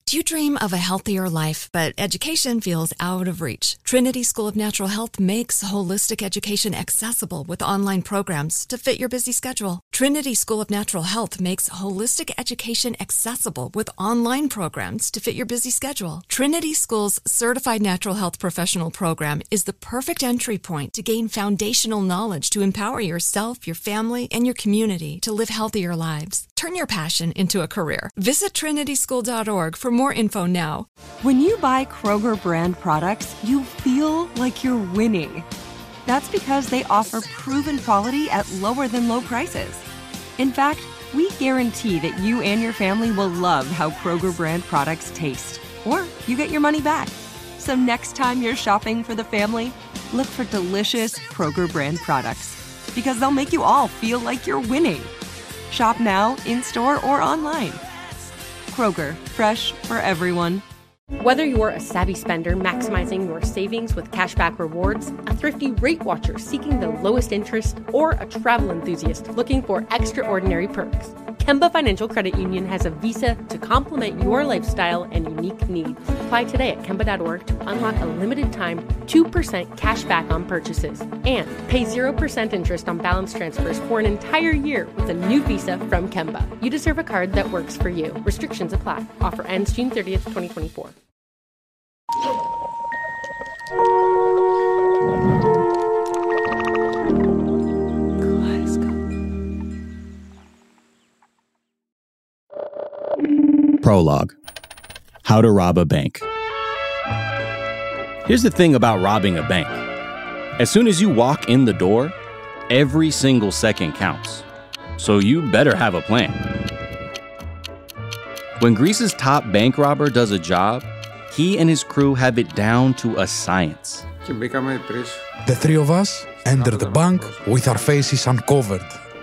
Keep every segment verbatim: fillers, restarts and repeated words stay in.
Do you dream of a healthier life, but education feels out of reach? Trinity School of Natural Health makes holistic education accessible with online programs to fit your busy schedule. Trinity School of Natural Health makes holistic education accessible with online programs to fit your busy schedule. Trinity School's Certified Natural Health Professional Program is the perfect entry point to gain foundational knowledge to empower yourself, your family, and your community to live healthier lives. Turn your passion into a career. Visit trinity school dot org for more info now. When you buy Kroger brand products, you feel like you're winning. That's because they offer proven quality at lower than low prices. In fact, we guarantee that you and your family will love how Kroger brand products taste, or you get your money back. So next time you're shopping for the family, look for delicious Kroger brand products, because they'll make you all feel like you're winning. Shop now, in-store, or online. Kroger, fresh for everyone. Whether you're a savvy spender maximizing your savings with cashback rewards, a thrifty rate watcher seeking the lowest interest, or a travel enthusiast looking for extraordinary perks, Kemba Financial Credit Union has a visa to complement your lifestyle and unique needs. Apply today at Kemba dot org to unlock a limited-time two percent cash back on purchases and pay zero percent interest on balance transfers for an entire year with a new visa from Kemba. You deserve a card that works for you. Restrictions apply. Offer ends June thirtieth, twenty twenty-four. Prologue. How to rob a bank. Here's the thing about robbing a bank. As soon as you walk in the door, every single second counts. So you better have a plan. When Greece's top bank robber does a job, he and his crew have it down to a science. The three of us entered the bank with our faces uncovered.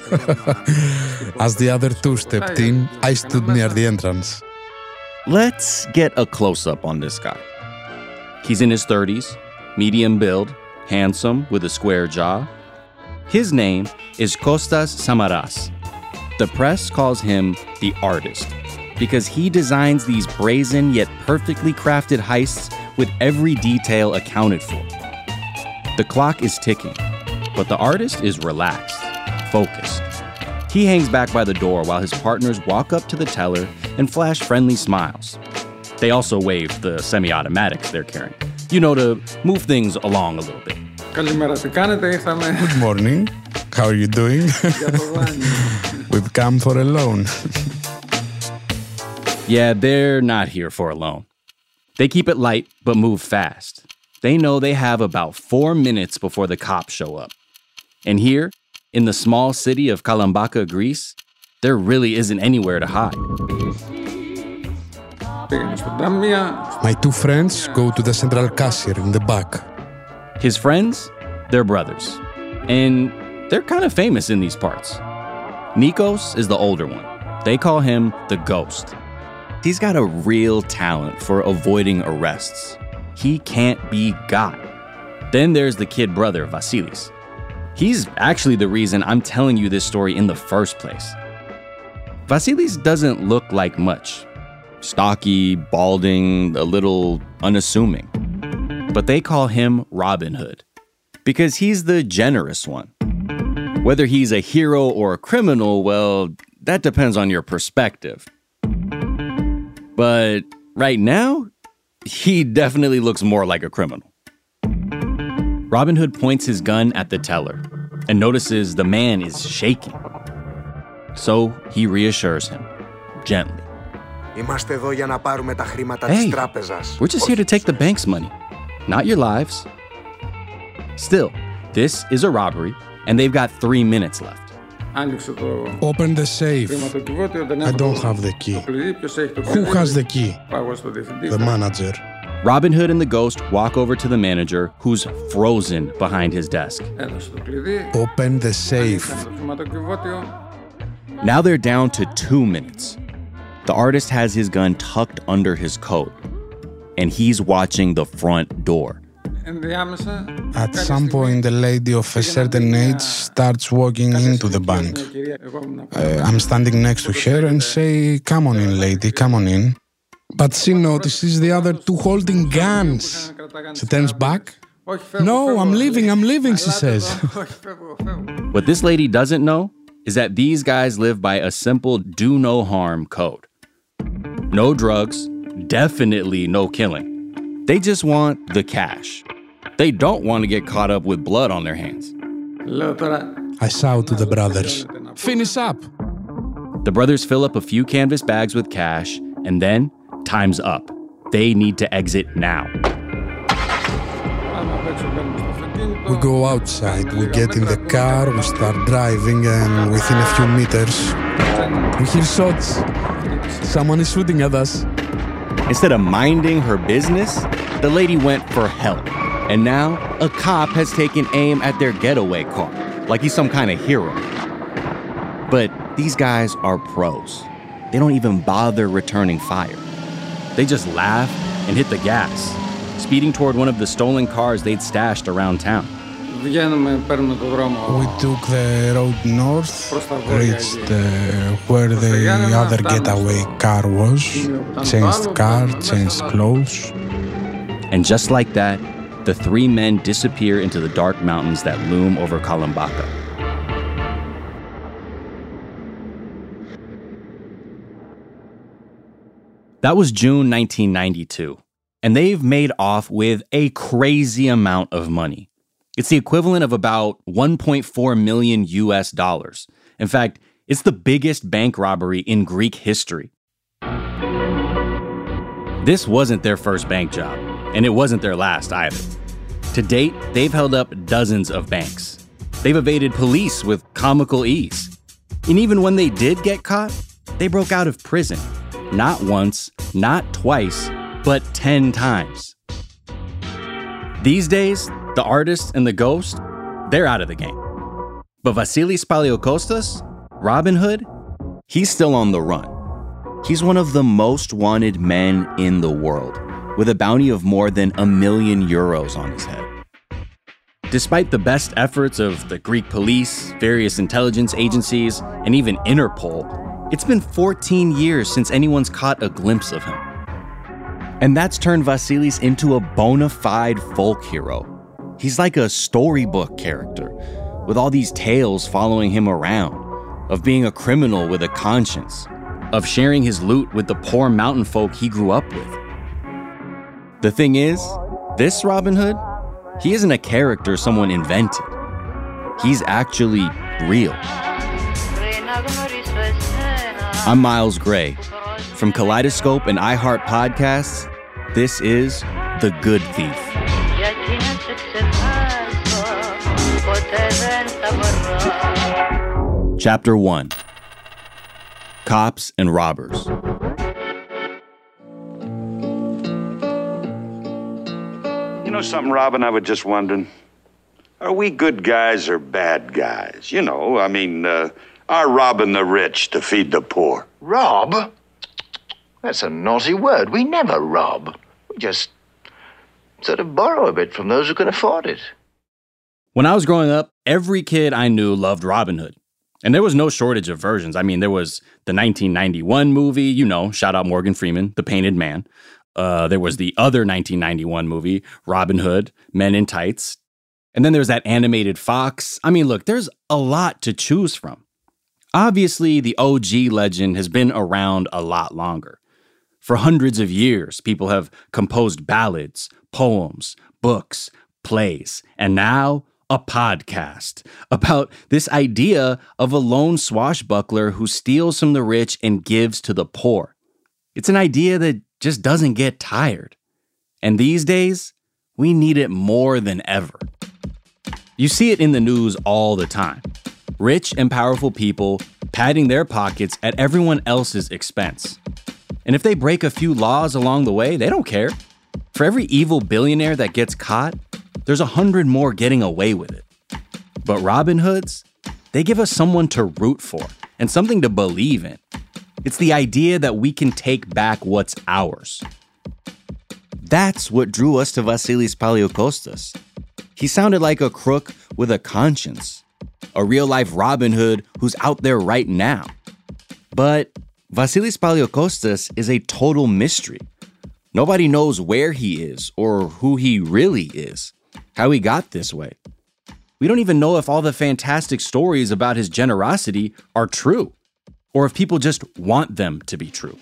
As the other two stepped in, I stood near the entrance. Let's get a close-up on this guy. He's in his thirties, medium build, handsome with a square jaw. His name is Kostas Samaras. The press calls him the artist because he designs these brazen yet perfectly crafted heists with every detail accounted for. The clock is ticking, but the artist is relaxed, focused. He hangs back by the door while his partners walk up to the teller and flash friendly smiles. They also wave the semi-automatics they're carrying, you know, to move things along a little bit. Good morning. How are you doing? We've come for a loan. Yeah, they're not here for a loan. They keep it light, but move fast. They know they have about four minutes before the cops show up. And here, in the small city of Kalambaka, Greece, there really isn't anywhere to hide. My two friends go to the central cashier in the back. His friends, they're brothers. And they're kind of famous in these parts. Nikos is the older one. They call him the Ghost. He's got a real talent for avoiding arrests. He can't be got. Then there's the kid brother, Vasilis. He's actually the reason I'm telling you this story in the first place. Vasilis doesn't look like much. Stocky, balding, a little unassuming. But they call him Robin Hood because he's the generous one. Whether he's a hero or a criminal, well, that depends on your perspective. But right now, he definitely looks more like a criminal. Robin Hood points his gun at the teller and notices the man is shaking. So he reassures him, gently. Hey, we're just here to take the bank's money, not your lives. Still, this is a robbery, and they've got three minutes left. Open the safe. I don't have the key. Who has the key? The manager. Robin Hood and the Ghost walk over to the manager, who's frozen behind his desk. Open the safe. Now they're down to two minutes. The artist has his gun tucked under his coat, and he's watching the front door. At some point, the lady of a certain age starts walking into the bank. Uh, I'm standing next to her and say, "Come on in, lady, come on in." But she notices the other two holding guns. She turns back. No, I'm leaving, I'm leaving, she says. What this lady doesn't know is that these guys live by a simple do no harm code. No drugs, definitely no killing. They just want the cash. They don't want to get caught up with blood on their hands. I shout to the brothers, finish up. The brothers fill up a few canvas bags with cash, and then time's up. They need to exit now. We go outside, we get in the car, we start driving, and within a few meters, we hear shots. Someone is shooting at us. Instead of minding her business, the lady went for help. And now, a cop has taken aim at their getaway car, like he's some kind of hero. But these guys are pros. They don't even bother returning fire. They just laugh and hit the gas, speeding toward one of the stolen cars they'd stashed around town. We took the road north, reached uh, where the other getaway car was, changed car, changed clothes. And just like that, the three men disappear into the dark mountains that loom over Calambaka. That was June nineteen ninety-two, and they've made off with a crazy amount of money. It's the equivalent of about one point four million U S dollars. In fact, it's the biggest bank robbery in Greek history. This wasn't their first bank job, and it wasn't their last either. To date, they've held up dozens of banks. They've evaded police with comical ease. And even when they did get caught, they broke out of prison. Not once, not twice, but ten times. These days, the artist and the ghost, they're out of the game. But Vasilis Paliokostas, Robin Hood, he's still on the run. He's one of the most wanted men in the world, with a bounty of more than a million euros on his head. Despite the best efforts of the Greek police, various intelligence agencies, and even Interpol, it's been fourteen years since anyone's caught a glimpse of him. And that's turned Vasilis into a bona fide folk hero. He's like a storybook character, with all these tales following him around, of being a criminal with a conscience, of sharing his loot with the poor mountain folk he grew up with. The thing is, this Robin Hood, he isn't a character someone invented. He's actually real. I'm Miles Gray. From Kaleidoscope and iHeart Podcasts, this is The Good Thief. Chapter one. Cops and Robbers. You know something, Robin, I was just wondering. Are we good guys or bad guys? You know, I mean, uh, are robbing the rich to feed the poor? Rob? That's a naughty word. We never rob. We just sort of borrow a bit from those who can afford it. When I was growing up, every kid I knew loved Robin Hood. And there was no shortage of versions. I mean, there was the nineteen ninety-one movie, you know, shout out Morgan Freeman, The Painted Man. Uh, there was the other nineteen ninety-one movie, Robin Hood, Men in Tights. And then there's that animated Fox. I mean, look, there's a lot to choose from. Obviously, the O G legend has been around a lot longer. For hundreds of years, people have composed ballads, poems, books, plays, and now a podcast about this idea of a lone swashbuckler who steals from the rich and gives to the poor. It's an idea that just doesn't get tired. And these days, we need it more than ever. You see it in the news all the time. Rich and powerful people padding their pockets at everyone else's expense. And if they break a few laws along the way, they don't care. For every evil billionaire that gets caught, there's a hundred more getting away with it. But Robin Hoods, they give us someone to root for and something to believe in. It's the idea that we can take back what's ours. That's what drew us to Vasilis Paliokostas. He sounded like a crook with a conscience, a real-life Robin Hood who's out there right now. But Vasilis Paliokostas is a total mystery. Nobody knows where he is or who he really is, how he got this way. We don't even know if all the fantastic stories about his generosity are true, or if people just want them to be true.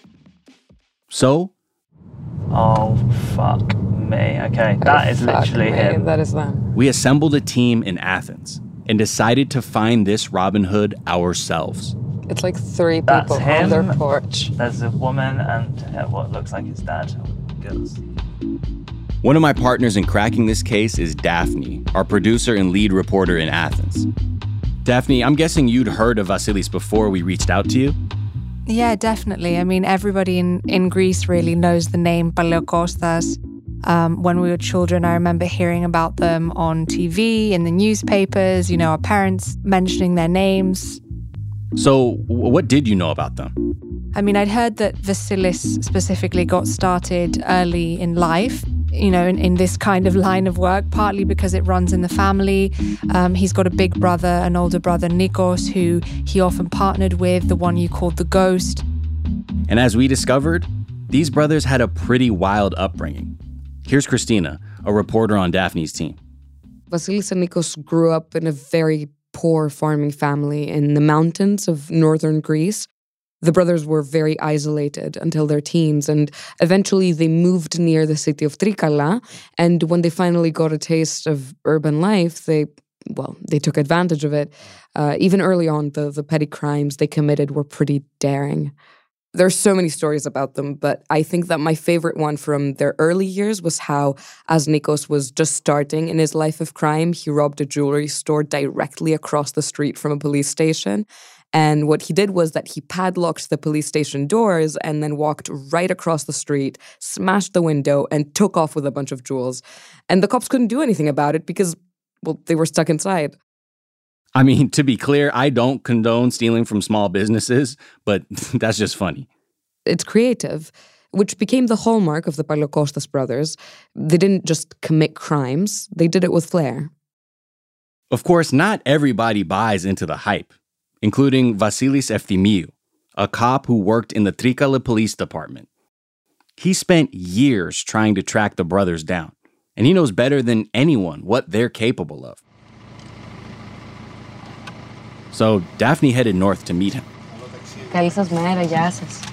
So... Oh, fuck me. Okay, that oh, is literally me. him. That is them. We assembled a team in Athens and decided to find this Robin Hood ourselves. It's like three people That's him. on their porch. There's a woman and uh, what looks like his dad. Girls. One of my partners in cracking this case is Daphne, our producer and lead reporter in Athens. Daphne, I'm guessing you'd heard of Vasilis before we reached out to you? Yeah, definitely. I mean, everybody in, in Greece really knows the name Paliokostas. Um, when we were children, I remember hearing about them on T V, in the newspapers, you know, our parents mentioning their names. So what did you know about them? I mean, I'd heard that Vasilis specifically got started early in life, you know, in, in this kind of line of work, partly because it runs in the family. Um, he's got a big brother, an older brother, Nikos, who he often partnered with, the one you called the Ghost. And as we discovered, these brothers had a pretty wild upbringing. Here's Christina, a reporter on Daphne's team. Vasilis and Nikos grew up in a very poor farming family in the mountains of northern Greece. The brothers were very isolated until their teens, and eventually they moved near the city of Trikala. And when they finally got a taste of urban life, they, well, they took advantage of it. Uh, even early on, the, the petty crimes they committed were pretty daring. There's so many stories about them, but I think that my favorite one from their early years was how, as Nikos was just starting in his life of crime, he robbed a jewelry store directly across the street from a police station. And what he did was that he padlocked the police station doors and then walked right across the street, smashed the window, and took off with a bunch of jewels. And the cops couldn't do anything about it because, well, they were stuck inside. I mean, to be clear, I don't condone stealing from small businesses, but that's just funny. It's creative, which became the hallmark of the Paliokostas brothers. They didn't just commit crimes, they did it with flair. Of course, not everybody buys into the hype, including Vasilis Efthimiou, a cop who worked in the Trikala police department. He spent years trying to track the brothers down, and he knows better than anyone what they're capable of. So Daphne headed north to meet him. Καλή σας μέρα, γεια σας.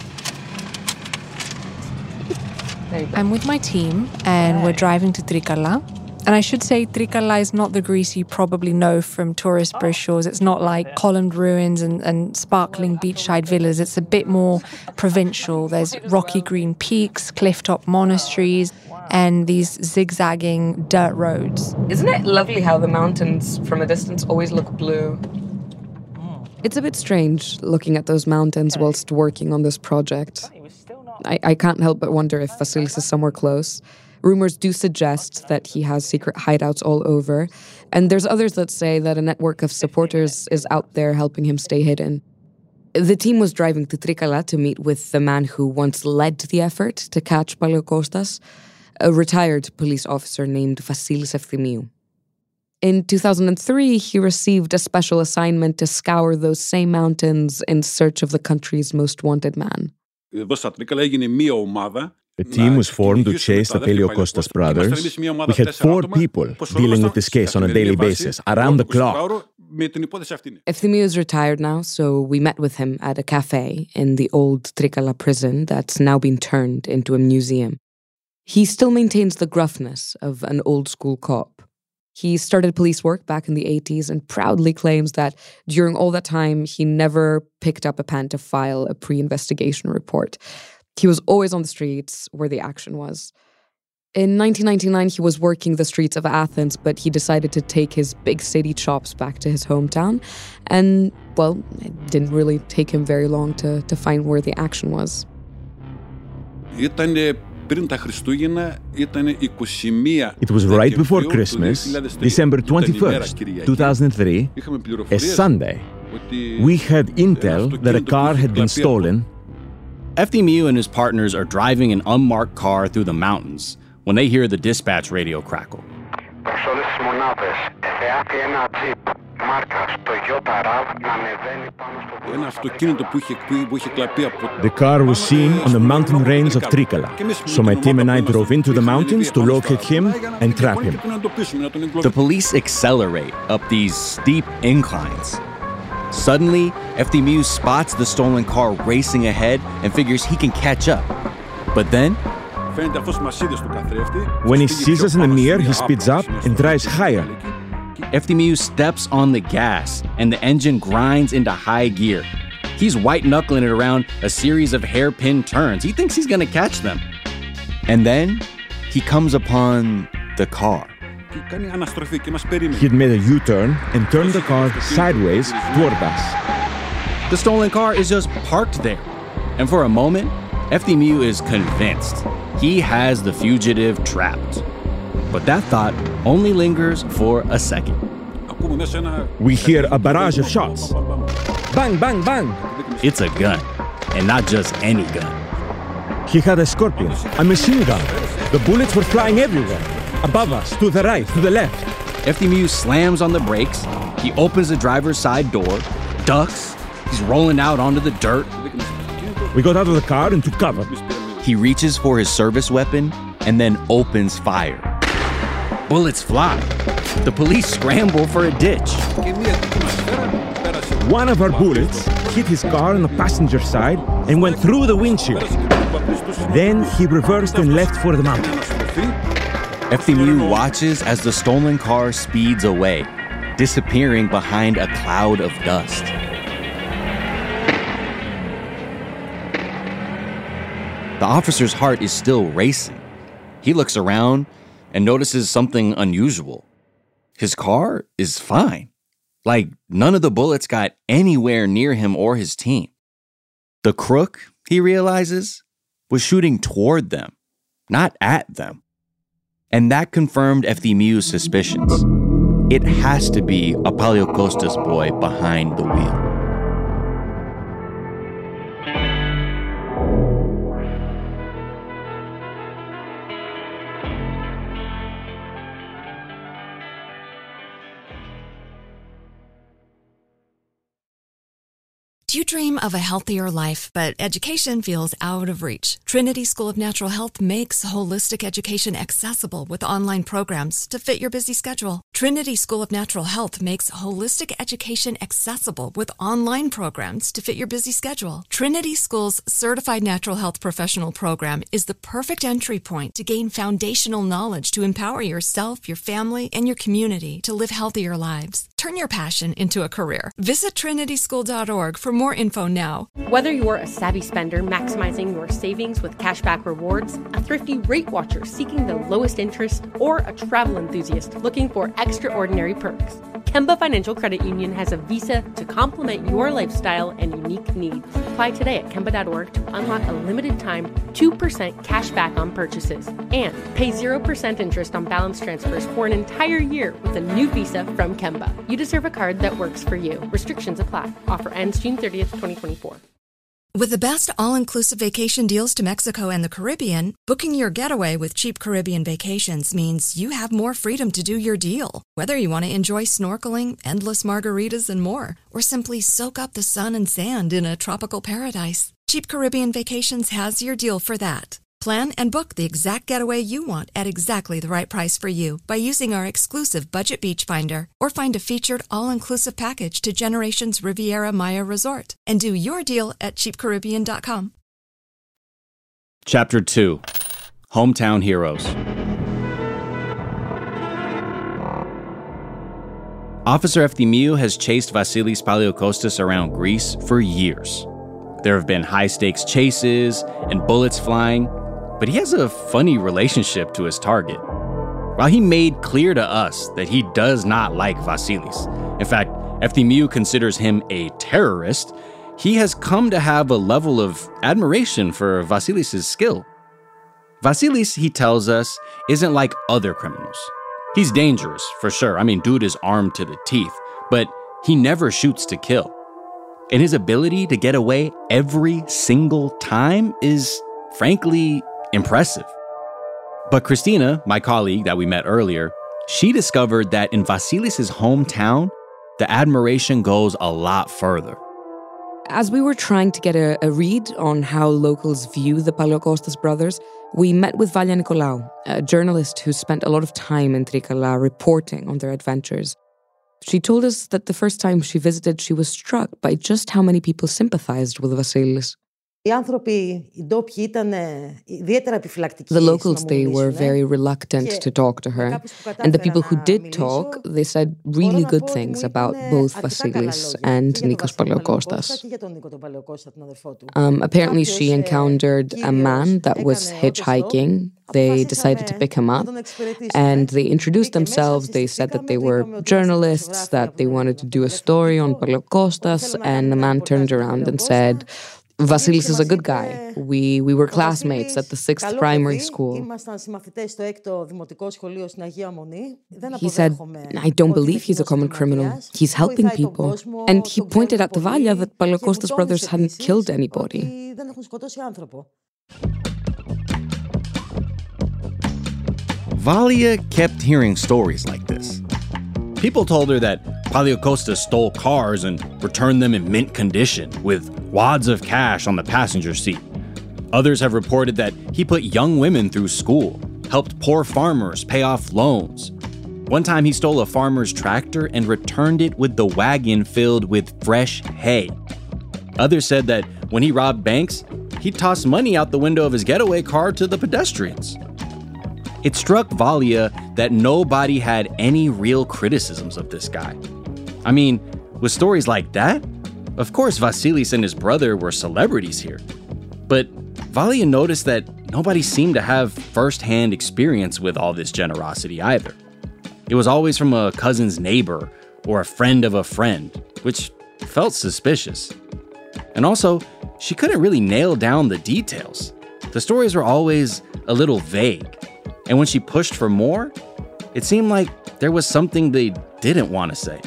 I'm with my team, and we're driving to Trikala. And I should say Trikala is not the Greece you probably know from tourist brochures. It's not like columned ruins and, and sparkling beachside villas. It's a bit more provincial. There's rocky green peaks, cliff-top monasteries, and these zigzagging dirt roads. Isn't it lovely how the mountains from a distance always look blue? It's a bit strange looking at those mountains whilst working on this project. I, I can't help but wonder if Vasilis is somewhere close. Rumors do suggest that he has secret hideouts all over, and there's others that say that a network of supporters is out there helping him stay hidden. The team was driving to Trikala to meet with the man who once led the effort to catch Paliokostas, a retired police officer named Vasilis Efthimiou. In two thousand three, he received a special assignment to scour those same mountains in search of the country's most wanted man. A team was formed to chase the Paliokostas brothers. We had four people dealing with this case on a daily basis, around the clock. Efthimiou is retired now, so we met with him at a cafe in the old Trikala prison that's now been turned into a museum. He still maintains the gruffness of an old-school cop. He started police work back in the eighties and proudly claims that during all that time, he never picked up a pen to file a pre-investigation report. He was always on the streets where the action was. In nineteen ninety-nine, he was working the streets of Athens, but he decided to take his big city chops back to his hometown. And, well, it didn't really take him very long to, to find where the action was. It was right before Christmas, December twenty-first, two thousand three, a Sunday. We had intel that a car had been stolen. Efthimiou and his partners are driving an unmarked car through the mountains when they hear the dispatch radio crackle. The car was seen on the mountain range of Trikala, so my team and I drove into the mountains to locate him and trap him. The police accelerate up these steep inclines. Suddenly, Efthymiou spots the stolen car racing ahead and figures he can catch up. But then, when he sees us in the mirror, he speeds up and drives higher. Efthymiou steps on the gas, and the engine grinds into high gear. He's white-knuckling it around a series of hairpin turns. He thinks he's going to catch them. And then, he comes upon the car. He'd made a U-turn and turned the car sideways toward us. The stolen car is just parked there. And for a moment, Efthymiou is convinced he has the fugitive trapped. But that thought only lingers for a second. We hear a barrage of shots. Bang, bang, bang. It's a gun, and not just any gun. He had a Scorpion, a machine gun. The bullets were flying everywhere. Above us, to the right, to the left. Efthymiou slams on the brakes. He opens the driver's side door, ducks. He's rolling out onto the dirt. We got out of the car and took cover. He reaches for his service weapon and then opens fire. Bullets fly. The police scramble for a ditch. One of our bullets hit his car on the passenger side and went through the windshield. Then he reversed and left for the mountains. Efthymiou watches as the stolen car speeds away, disappearing behind a cloud of dust. The officer's heart is still racing. He looks around and notices something unusual. His car is fine. Like, none of the bullets got anywhere near him or his team. The crook, he realizes, was shooting toward them, not at them. And that confirmed Efthymiou's suspicions. It has to be a Paleokostas boy behind the wheel. Do you dream of a healthier life, but education feels out of reach? Trinity School of Natural Health makes holistic education accessible with online programs to fit your busy schedule. Trinity School of Natural Health makes holistic education accessible with online programs to fit your busy schedule. Trinity School's Certified Natural Health Professional Program is the perfect entry point to gain foundational knowledge to empower yourself, your family, and your community to live healthier lives. Turn your passion into a career. Visit trinity school dot org for more info now. Whether you're a savvy spender maximizing your savings with cashback rewards, a thrifty rate watcher seeking the lowest interest, or a travel enthusiast looking for extraordinary perks, Kemba Financial Credit Union has a visa to complement your lifestyle and unique needs. Apply today at kemba dot org to unlock a limited time two percent cash back on purchases and pay zero percent interest on balance transfers for an entire year with a new visa from Kemba. You deserve a card that works for you. Restrictions apply. Offer ends June thirtieth, twenty twenty-four. With the best all-inclusive vacation deals to Mexico and the Caribbean, booking your getaway with Cheap Caribbean Vacations means you have more freedom to do your deal. Whether you want to enjoy snorkeling, endless margaritas, and more, or simply soak up the sun and sand in a tropical paradise, Cheap Caribbean Vacations has your deal for that. Plan and book the exact getaway you want at exactly the right price for you by using our exclusive Budget Beach Finder, or find a featured all-inclusive package to Generations Riviera Maya Resort and do your deal at cheap caribbean dot com. Chapter two. Hometown Heroes. Officer Efthymiou has chased Vasilis Paleokostas around Greece for years. There have been high-stakes chases and bullets flying, but he has a funny relationship to his target. While he made clear to us that he does not like Vasilis, in fact, Efthymiou considers him a terrorist, he has come to have a level of admiration for Vasilis' skill. Vasilis, he tells us, isn't like other criminals. He's dangerous, for sure. I mean, dude is armed to the teeth, but he never shoots to kill. And his ability to get away every single time is, frankly, impressive. But Christina, my colleague that we met earlier, she discovered that in Vasilis' hometown, the admiration goes a lot further. As we were trying to get a, a read on how locals view the Paleokostas brothers, we met with Valia Nicolaou, a journalist who spent a lot of time in Trikala reporting on their adventures. She told us that the first time she visited, she was struck by just how many people sympathized with Vasilis. The locals, they were very reluctant to talk to her. And the people who did talk, they said really good things about both Vasilis and Nikos Paleokostas. Um, apparently, she encountered a man that was hitchhiking. They decided to pick him up, and they introduced themselves. They said that they were journalists, that they wanted to do a story on Paleokostas, and the man turned around and said, Vasilis is a good guy. We we were classmates at the sixth primary school. He said, I don't believe he's a common criminal. He's helping people. And he pointed out to Valia that Paleokostas brothers hadn't killed anybody. Valia kept hearing stories like this. People told her that Paleokostas stole cars and returned them in mint condition with wads of cash on the passenger seat. Others have reported that he put young women through school, helped poor farmers pay off loans. One time he stole a farmer's tractor and returned it with the wagon filled with fresh hay. Others said that when he robbed banks, he tossed money out the window of his getaway car to the pedestrians. It struck Valia that nobody had any real criticisms of this guy. I mean, with stories like that, of course Vasilis and his brother were celebrities here. But Valia noticed that nobody seemed to have first-hand experience with all this generosity either. It was always from a cousin's neighbor or a friend of a friend, which felt suspicious. And also, she couldn't really nail down the details. The stories were always a little vague. And when she pushed for more, it seemed like there was something they didn't want to say.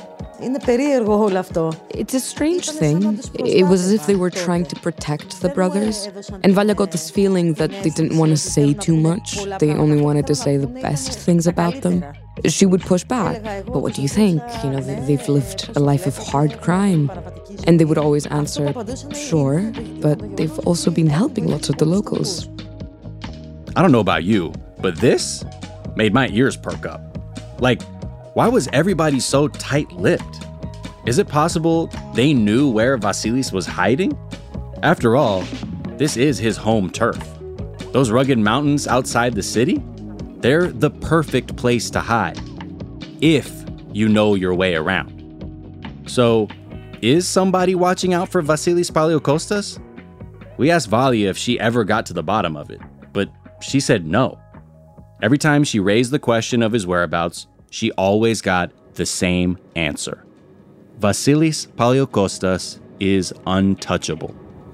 It's a strange thing. It was as if they were trying to protect the brothers. And Valia got this feeling that they didn't want to say too much. They only wanted to say the best things about them. She would push back. But what do you think? You know, they've lived a life of hard crime. And they would always answer, sure, but they've also been helping lots of the locals. I don't know about you, but this made my ears perk up. Like, why was everybody so tight-lipped? Is it possible they knew where Vasilis was hiding? After all, this is his home turf. Those rugged mountains outside the city, they're the perfect place to hide, if you know your way around. So, is somebody watching out for Vasilis Paleokostas? We asked Valia if she ever got to the bottom of it, but she said no. Every time she raised the question of his whereabouts, she always got the same answer. Vasilis Paleokostas is untouchable.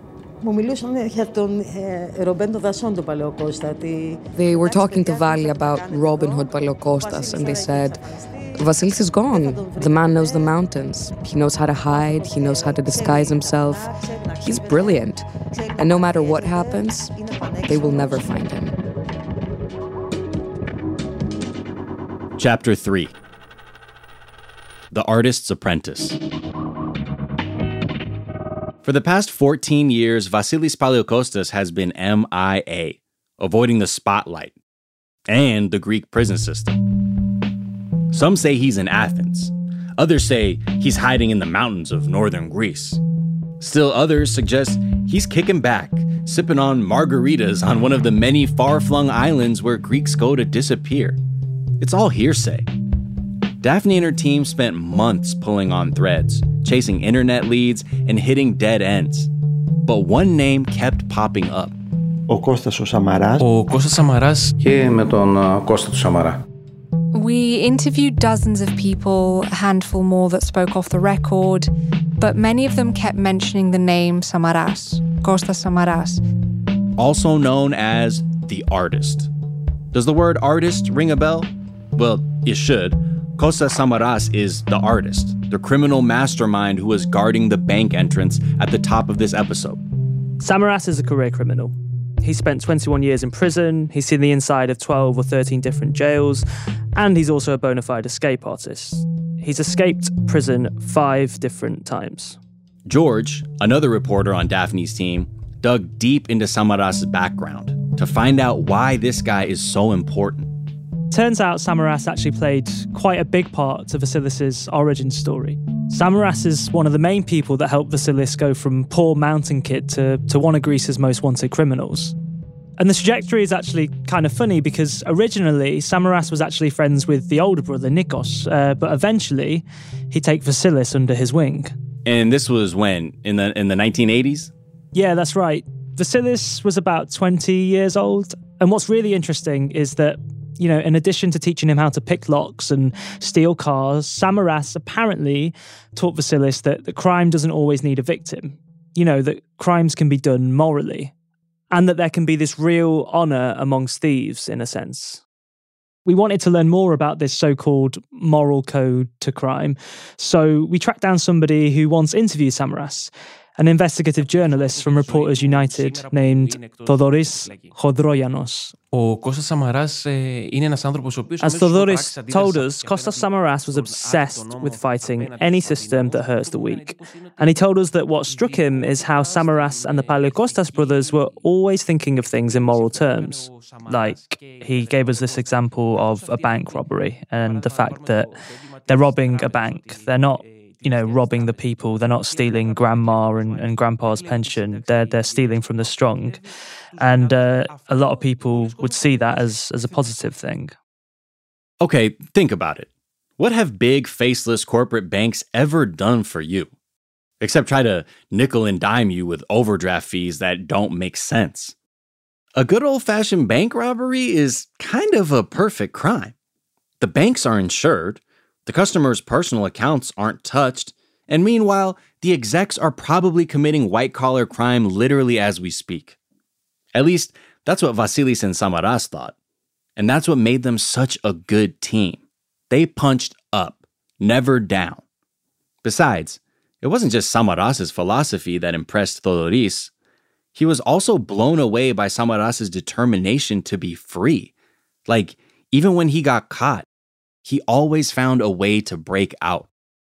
They were talking to Valia about Robin Hood Paleokostas, and they said, Vasilis is gone. The man knows the mountains. He knows how to hide. He knows how to disguise himself. He's brilliant. And no matter what happens, they will never find him. Chapter three. The Artist's Apprentice. For the past fourteen years, Vasilis Paleokostas has been M I A, avoiding the spotlight and the Greek prison system. Some say he's in Athens. Others say he's hiding in the mountains of northern Greece. Still others suggest he's kicking back, sipping on margaritas on one of the many far-flung islands where Greeks go to disappear. It's all hearsay. Daphne and her team spent months pulling on threads, chasing internet leads, and hitting dead ends. But one name kept popping up. Ο Κώστας ο Σαμαράς. Ο Κώστας Σαμαράς. Και με τον Κώστα του Σαμαρά. We interviewed dozens of people, a handful more that spoke off the record, but many of them kept mentioning the name Samaras, Kostas Samaras. Also known as the artist. Does the word artist ring a bell? Well, it should. Kostas Samaras is the artist, the criminal mastermind who was guarding the bank entrance at the top of this episode. Samaras is a career criminal. He spent twenty-one years in prison, he's seen the inside of twelve or thirteen different jails, and he's also a bona fide escape artist. He's escaped prison five different times. George, another reporter on Daphne's team, dug deep into Samaras' background to find out why this guy is so important. Turns out Samaras actually played quite a big part to Vasilis' origin story. Samaras is one of the main people that helped Vasilis go from poor mountain kid to, to one of Greece's most wanted criminals. And the trajectory is actually kind of funny because originally Samaras was actually friends with the older brother, Nikos, uh, but eventually he'd take Vasilis under his wing. And this was when? In the in the nineteen eighties? Yeah, that's right. Vasilis was about twenty years old. And what's really interesting is that, you know, in addition to teaching him how to pick locks and steal cars, Samaras apparently taught Vasilis that, that crime doesn't always need a victim. You know, that crimes can be done morally. And that there can be this real honour amongst thieves, in a sense. We wanted to learn more about this so-called moral code to crime. So we tracked down somebody who once interviewed Samaras, an investigative journalist from Reporters United named Thodoris Chodroianos. As Thodoris told us, Kostas Samaras was obsessed with fighting any system that hurts the weak. And he told us that what struck him is how Samaras and the Paleokostas brothers were always thinking of things in moral terms. Like, he gave us this example of a bank robbery and the fact that they're robbing a bank. They're not you know, robbing the people. They're not stealing grandma and, and grandpa's pension. They're they're stealing from the strong. And uh, a lot of people would see that as, as a positive thing. Okay, think about it. What have big, faceless corporate banks ever done for you? Except try to nickel and dime you with overdraft fees that don't make sense. A good old-fashioned bank robbery is kind of a perfect crime. The banks are insured. The customer's personal accounts aren't touched, and meanwhile, the execs are probably committing white-collar crime literally as we speak. At least, that's what Vasilis and Samaras thought. And that's what made them such a good team. They punched up, never down. Besides, it wasn't just Samaras' philosophy that impressed Thodoris. He was also blown away by Samaras' determination to be free. Like, even when he got caught, he always found a way to break out.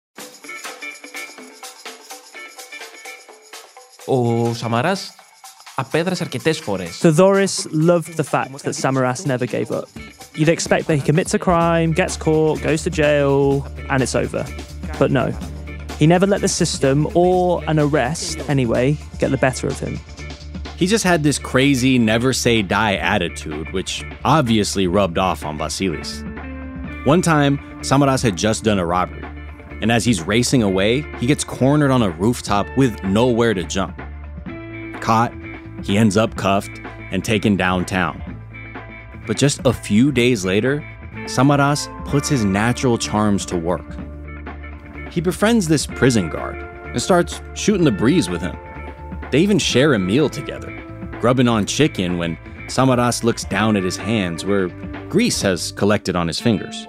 Ο Samaras απέδρασε αρκετές φορές. Thodoris loved the fact that Samaras never gave up. You'd expect that he commits a crime, gets caught, goes to jail, and it's over. But no, he never let the system, or an arrest anyway, get the better of him. He just had this crazy never-say-die attitude, which obviously rubbed off on Vasilis. One time, Samaras had just done a robbery, and as he's racing away, he gets cornered on a rooftop with nowhere to jump. Caught, he ends up cuffed and taken downtown. But just a few days later, Samaras puts his natural charms to work. He befriends this prison guard and starts shooting the breeze with him. They even share a meal together, grubbing on chicken when Samaras looks down at his hands where grease has collected on his fingers.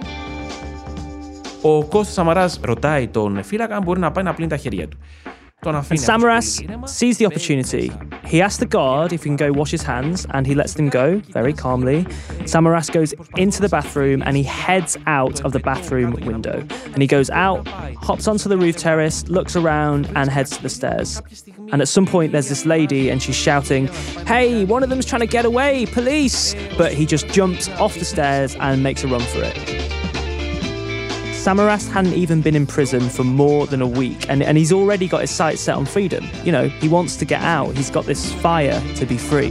Ο Κώστας Σαμαράς ρωτάει τον φύλακα αν μπορεί να πάει να πλύνει τα χέρια του. And Samaras sees the opportunity. He asks the guard if he can go wash his hands, and he lets them go, very calmly. Samaras goes into the bathroom, and he heads out of the bathroom window. And he goes out, hops onto the roof terrace, looks around, and heads to the stairs. And at some point, there's this lady, and she's shouting, "Hey, one of them's trying to get away, police!" But he just jumps off the stairs and makes a run for it. Samaras hadn't even been in prison for more than a week, and, and he's already got his sights set on freedom. You know, he wants to get out. He's got this fire to be free.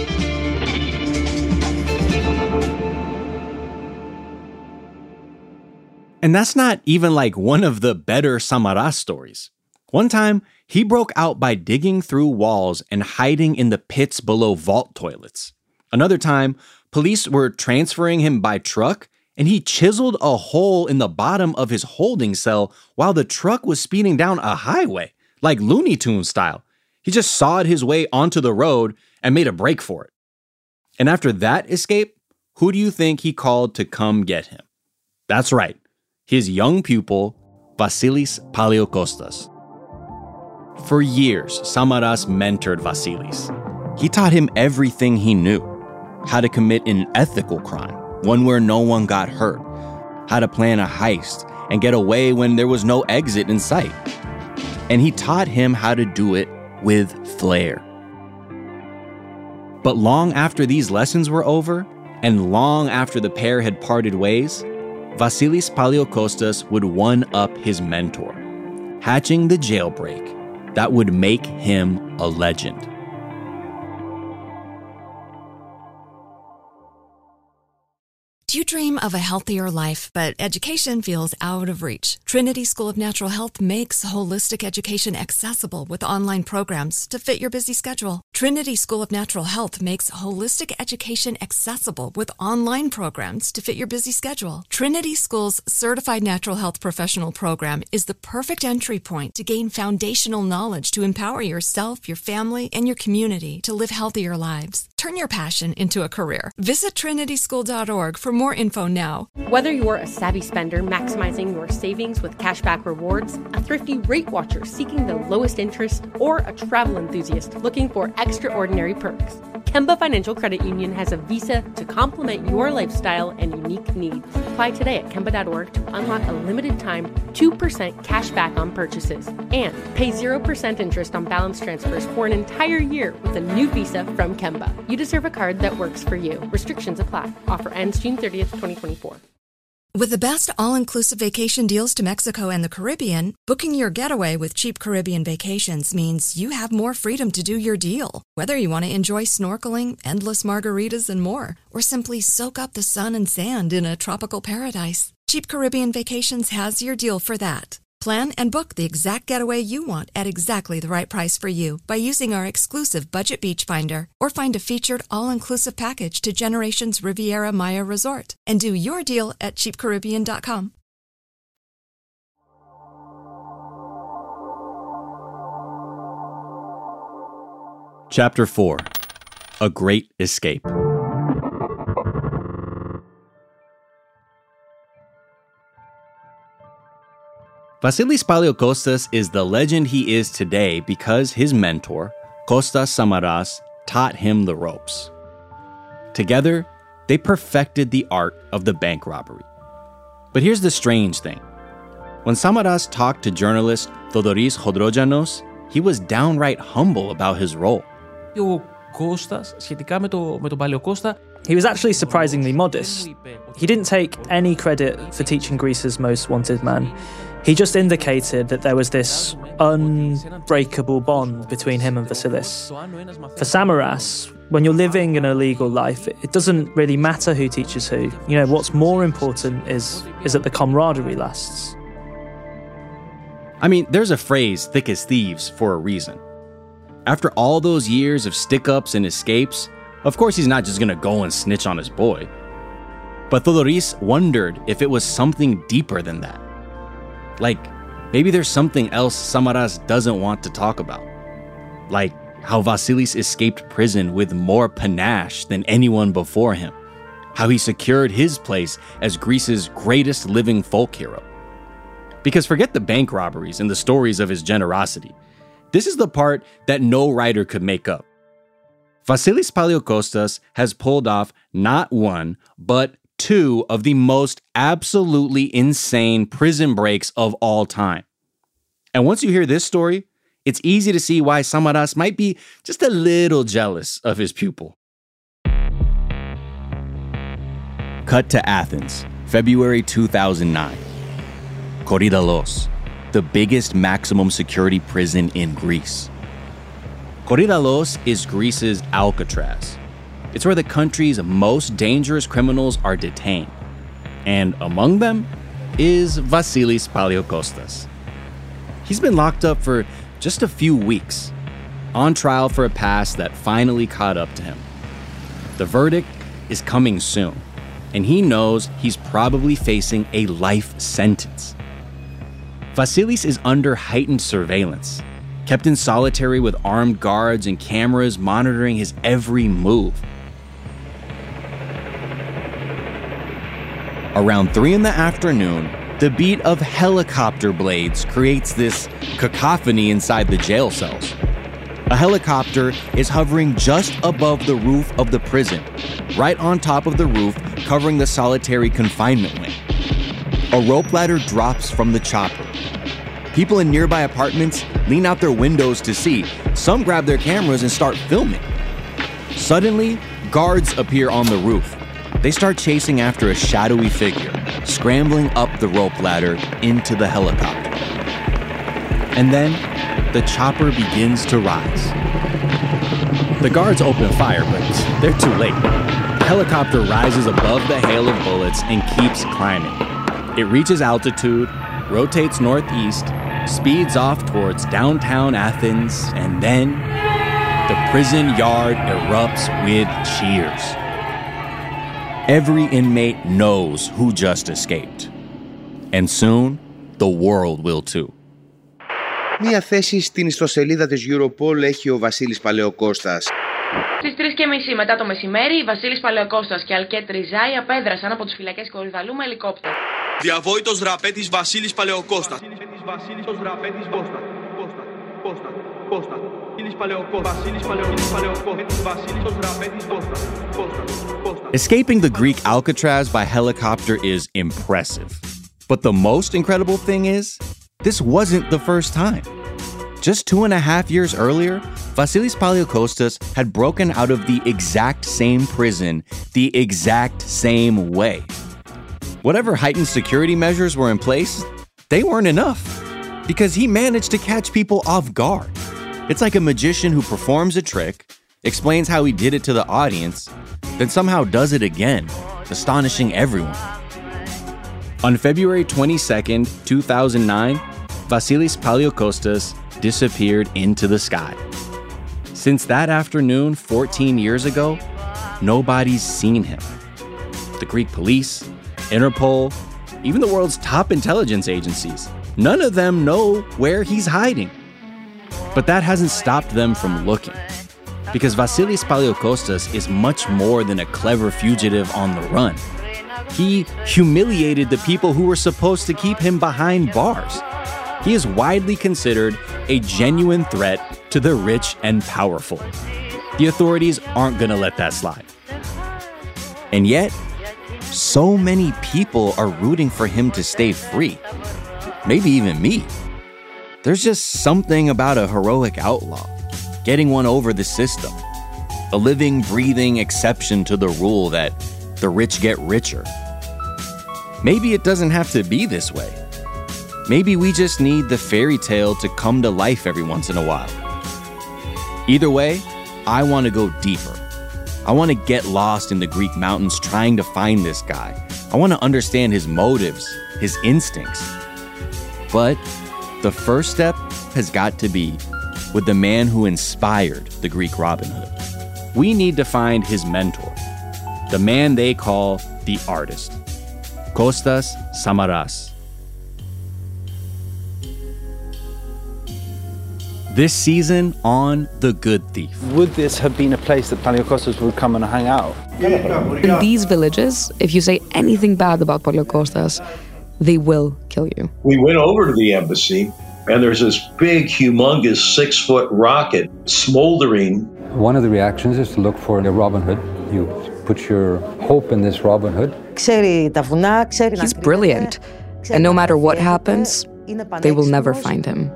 And that's not even like one of the better Samaras stories. One time, he broke out by digging through walls and hiding in the pits below vault toilets. Another time, police were transferring him by truck, and he chiseled a hole in the bottom of his holding cell while the truck was speeding down a highway, like Looney Tunes style. He just sawed his way onto the road and made a break for it. And after that escape, who do you think he called to come get him? That's right, his young pupil, Vasilis Paleokostas. For years, Samaras mentored Vasilis. He taught him everything he knew: how to commit an ethical crime, one where no one got hurt, how to plan a heist and get away when there was no exit in sight. And he taught him how to do it with flair. But long after these lessons were over, and long after the pair had parted ways, Vasilis Paliokostas would one-up his mentor, hatching the jailbreak that would make him a legend. Do you dream of a healthier life, but education feels out of reach? Trinity School of Natural Health makes holistic education accessible with online programs to fit your busy schedule. Trinity School of Natural Health makes holistic education accessible with online programs to fit your busy schedule. Trinity School's Certified Natural Health Professional Program is the perfect entry point to gain foundational knowledge to empower yourself, your family, and your community to live healthier lives. Turn your passion into a career. Visit trinity school dot org for more info now. Whether you're a savvy spender maximizing your savings with cashback rewards, a thrifty rate watcher seeking the lowest interest, or a travel enthusiast looking for extraordinary perks, Kemba Financial Credit Union has a visa to complement your lifestyle and unique needs. Apply today at kemba dot org to unlock a limited time two percent cash back on purchases and pay zero percent interest on balance transfers for an entire year with a new visa from Kemba. You deserve a card that works for you. Restrictions apply. Offer ends June thirtieth, twenty twenty-four. With the best all-inclusive vacation deals to Mexico and the Caribbean, booking your getaway with Cheap Caribbean Vacations means you have more freedom to do your deal. Whether you want to enjoy snorkeling, endless margaritas, and more, or simply soak up the sun and sand in a tropical paradise, Cheap Caribbean Vacations has your deal for that. Plan and book the exact getaway you want at exactly the right price for you by using our exclusive Budget Beach Finder, or find a featured all-inclusive package to Generations Riviera Maya Resort and do your deal at cheap caribbean dot com. Chapter four. A Great Escape. Vasilis Paliokostas is the legend he is today because his mentor, Kostas Samaras, taught him the ropes. Together, they perfected the art of the bank robbery. But here's the strange thing. When Samaras talked to journalist Thodoris Hodrogianos, he was downright humble about his role. He was actually surprisingly modest. He didn't take any credit for teaching Greece's most wanted man. He just indicated that there was this unbreakable bond between him and Vasilis. For Samaras, when you're living an illegal life, it doesn't really matter who teaches who. You know, what's more important is, is that the camaraderie lasts. I mean, there's a phrase, thick as thieves, for a reason. After all those years of stick-ups and escapes, of course he's not just gonna go and snitch on his boy. But Thodoris wondered if it was something deeper than that. Like, maybe there's something else Samaras doesn't want to talk about. Like how Vasilis escaped prison with more panache than anyone before him. How he secured his place as Greece's greatest living folk hero. Because forget the bank robberies and the stories of his generosity. This is the part that no writer could make up. Vasilis Paliokostas has pulled off not one, but two of the most absolutely insane prison breaks of all time. And once you hear this story, it's easy to see why Samaras might be just a little jealous of his pupil. Cut to Athens, February two thousand nine. Korydallos, the biggest maximum security prison in Greece. Korydallos is Greece's Alcatraz. It's where the country's most dangerous criminals are detained. And among them is Vasilis Paliokostas. He's been locked up for just a few weeks, on trial for a past that finally caught up to him. The verdict is coming soon, and he knows he's probably facing a life sentence. Vasilis is under heightened surveillance, kept in solitary with armed guards and cameras monitoring his every move. Around three in the afternoon, the beat of helicopter blades creates this cacophony inside the jail cells. a helicopter is hovering just above the roof of the prison, right on top of the roof covering the solitary confinement wing. A rope ladder drops from the chopper. People in nearby apartments lean out their windows to see. Some grab their cameras and start filming. Suddenly, guards appear on the roof. They start chasing after a shadowy figure, scrambling up the rope ladder into the helicopter. And then, the chopper begins to rise. The guards open fire, but they're too late. The helicopter rises above the hail of bullets and keeps climbing. It reaches altitude, rotates northeast, speeds off towards downtown Athens, and then the prison yard erupts with cheers. Every inmate knows who just escaped. And soon, the world will too. Μία θέση στην ιστοσελίδα της Europol έχει ο Βασίλης Παλαιοκώστας. Στις τρεις και μισή μετά το μεσημέρι, η Βασίλης Παλαιοκώστας και Αλκέτ Ριζάη απέδρασαν από τις φυλακές Κορυδαλού με ελικόπτερο. Διαβόητος ραπέτης Βασίλης Παλαιοκώστας. Escaping the Greek Alcatraz by helicopter is impressive. But the most incredible thing is, this wasn't the first time. Just two and a half years earlier, Vasilis Palaiokostas had broken out of the exact same prison the exact same way. Whatever heightened security measures were in place, they weren't enough, because he managed to catch people off guard. It's like a magician who performs a trick, explains how he did it to the audience, then somehow does it again, astonishing everyone. On February twenty-second, two thousand nine, Vasilis Palaiokostas disappeared into the sky. Since that afternoon, fourteen years ago, nobody's seen him. The Greek police, Interpol, even the world's top intelligence agencies, none of them know where he's hiding. But that hasn't stopped them from looking. Because Vasilis Palaiokostas is much more than a clever fugitive on the run. He humiliated the people who were supposed to keep him behind bars. He is widely considered a genuine threat to the rich and powerful. The authorities aren't gonna let that slide. And yet, so many people are rooting for him to stay free. Maybe even me. There's just something about a heroic outlaw, getting one over the system. A living, breathing exception to the rule that the rich get richer. Maybe it doesn't have to be this way. Maybe we just need the fairy tale to come to life every once in a while. Either way, I want to go deeper. I want to get lost in the Greek mountains trying to find this guy. I want to understand his motives, his instincts. But the first step has got to be with the man who inspired the Greek Robin Hood. We need to find his mentor, the man they call the artist, Kostas Samaras. This season on The Good Thief. Would this have been a place that Palaiokostas would come and hang out? In these villages, if you say anything bad about Palaiokostas, they will kill you. We went over to the embassy, and there's this big, humongous six-foot rocket smoldering. One of the reactions is to look for a Robin Hood. You put your hope in this Robin Hood. He's brilliant, and no matter what happens, they will never find him.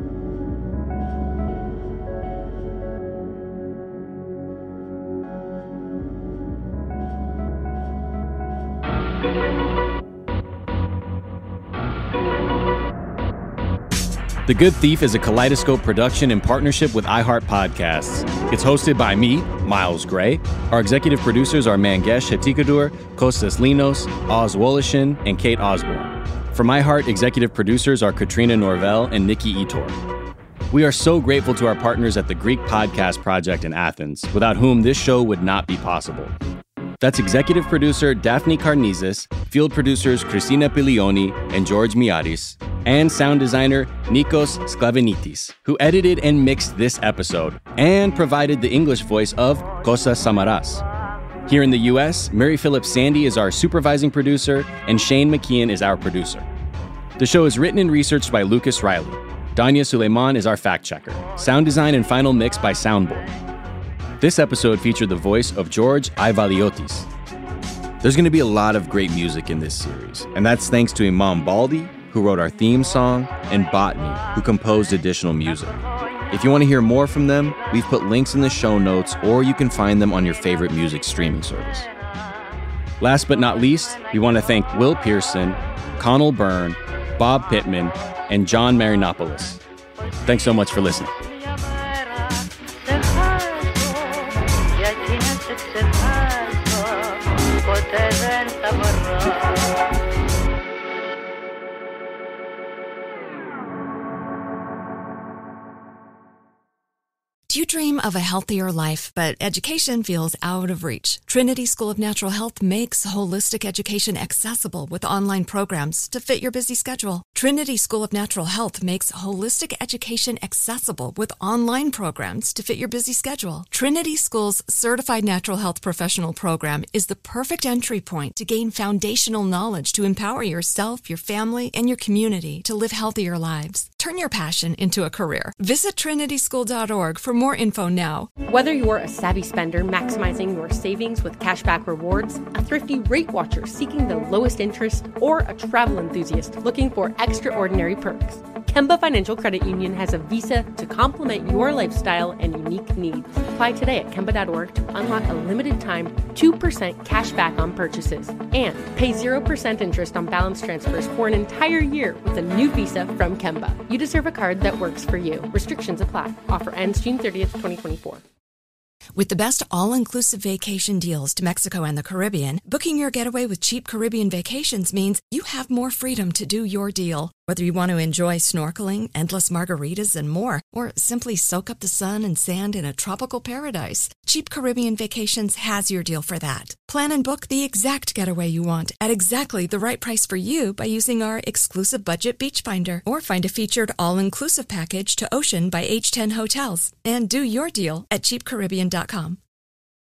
The Good Thief is a Kaleidoscope production in partnership with iHeart Podcasts. It's hosted by me, Miles Gray. Our executive producers are Mangesh Hetikadur, Kostas Linos, Oz Wolishin, and Kate Osborne. From iHeart, executive producers are Katrina Norvell and Nikki Etor. We are so grateful to our partners at the Greek Podcast Project in Athens, without whom this show would not be possible. That's executive producer Daphne Karnizis, field producers Christina Pilioni and George Miaris, and sound designer Nikos Sklavenitis, who edited and mixed this episode and provided the English voice of Kostas Samaras. Here in the U S, Mary Phillips Sandy is our supervising producer, and Shane McKeon is our producer. The show is written and researched by Lucas Riley. Danya Suleiman is our fact checker. Sound design and final mix by Soundboard. This episode featured the voice of George Ivaliotis. There's going to be a lot of great music in this series, and that's thanks to Imam Baldi, who wrote our theme song, and Botany, who composed additional music. If you want to hear more from them, we've put links in the show notes, or you can find them on your favorite music streaming service. Last but not least, we want to thank Will Pearson, Connell Byrne, Bob Pittman, and John Marinopoulos. Thanks so much for listening. Do you dream of a healthier life, but education feels out of reach? Trinity School of Natural Health makes holistic education accessible with online programs to fit your busy schedule. Trinity School of Natural Health makes holistic education accessible with online programs to fit your busy schedule. Trinity School's Certified Natural Health Professional Program is the perfect entry point to gain foundational knowledge to empower yourself, your family, and your community to live healthier lives. Turn your passion into a career. Visit trinity school dot org for more info now. Whether you're a savvy spender maximizing your savings with cashback rewards, a thrifty rate watcher seeking the lowest interest, or a travel enthusiast looking for extraordinary perks, Kemba Financial Credit Union has a visa to complement your lifestyle and unique needs. Apply today at kemba dot org to unlock a limited time two percent cash back on purchases and pay zero percent interest on balance transfers for an entire year with a new visa from Kemba. You deserve a card that works for you. Restrictions apply. Offer ends June thirtieth, twenty twenty-four. With the best all-inclusive vacation deals to Mexico and the Caribbean, booking your getaway with Cheap Caribbean Vacations means you have more freedom to do your deal. Whether you want to enjoy snorkeling, endless margaritas, and more, or simply soak up the sun and sand in a tropical paradise, Cheap Caribbean Vacations has your deal for that. Plan and book the exact getaway you want at exactly the right price for you by using our exclusive budget beach finder, or find a featured all-inclusive package to Ocean by H ten Hotels, and do your deal at cheap caribbean dot com.